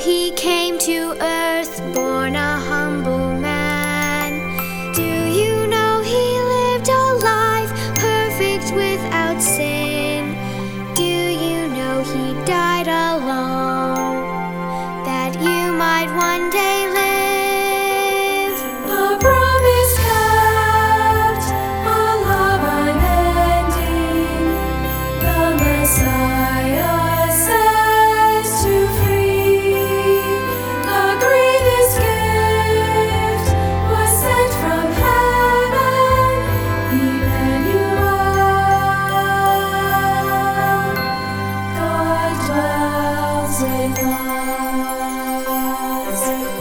he came to earth, born a humble man? Do you know he lived a life perfect without sin? Do you know he died alone, that you might one day live? A promise kept, a love unending, the Messiah sent to free. A grievous gift was sent from heaven, Emmanuel. God dwells with us.